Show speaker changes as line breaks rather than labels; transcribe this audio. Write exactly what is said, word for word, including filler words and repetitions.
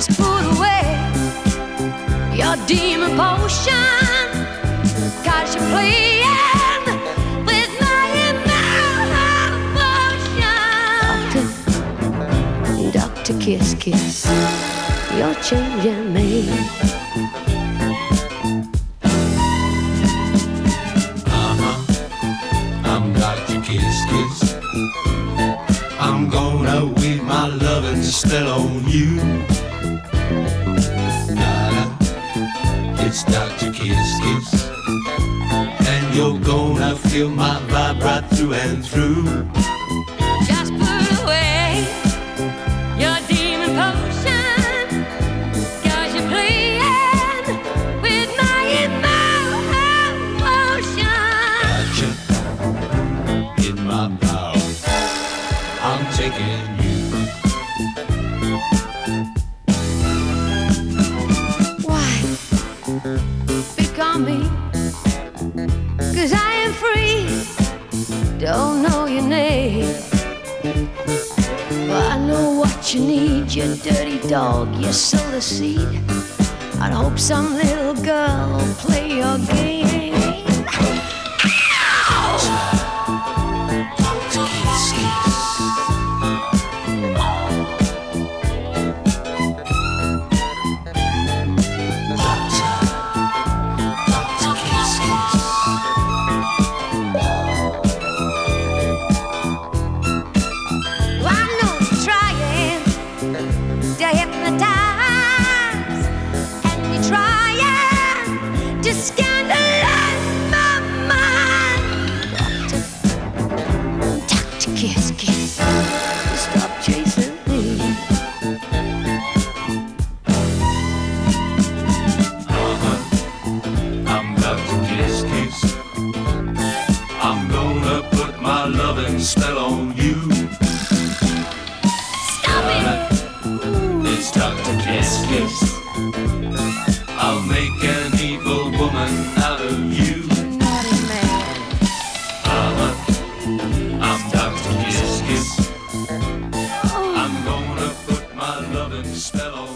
Just put away your demon potion, 'cause you're playing with my emotion. Doctor, Doctor Kiss Kiss, you're changing me.
I'm Doctor Kiss Kiss. I'm gonna weave my loving spell on you. Da-da. It's Doctor Kiss Kiss, and you're gonna feel my vibe right through and through.
Just put away your demon potion, 'cause you're playing with my emotion.
Gotcha in my power, I'm taking you.
Why pick on me? 'Cause I am free, don't know your name, but I know what you need. You dirty dog, you sow the seed. I'd hope some little girl will play your game.
Doctor Kiss Kiss.
I know you're trying to hypnotize, and you're trying to scandalize my mind. Doctor, Doctor Kiss Kiss, stop chasing me.
I'm Doctor Kiss Kiss. I'm gonna put my loving spell on you.
Stop it!
It's Doctor Kiss Kiss. I'll make an evil woman out of you.
Naughty man.
I'm, a, I'm Doctor Kiss Kiss. I'm gonna put my loving spell on